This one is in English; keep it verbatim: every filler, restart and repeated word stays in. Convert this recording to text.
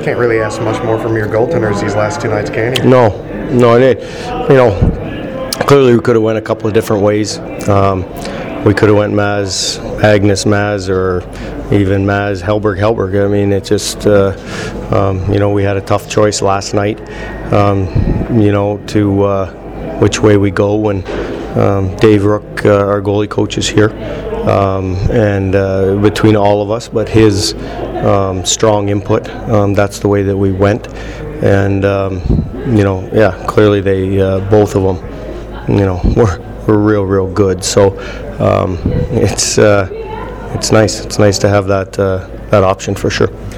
can't really ask much more from your goaltenders these last two nights, can you? No, no, it, you know, clearly we could have went a couple of different ways. Um, we could have went Maz, Agnes Maz, or even Maz, Helberg, Helberg. I mean, it just, uh, um, you know, we had a tough choice last night, um, you know, to uh, which way we go. And um, Dave Rook, uh, our goalie coach, is here. Um, and uh, between all of us, but his um, strong input, um, that's the way that we went. And, um, you know, yeah, clearly they, uh, both of them, you know, were, were real, real good. So um, it's uh, it's nice. It's nice to have that uh, that option for sure.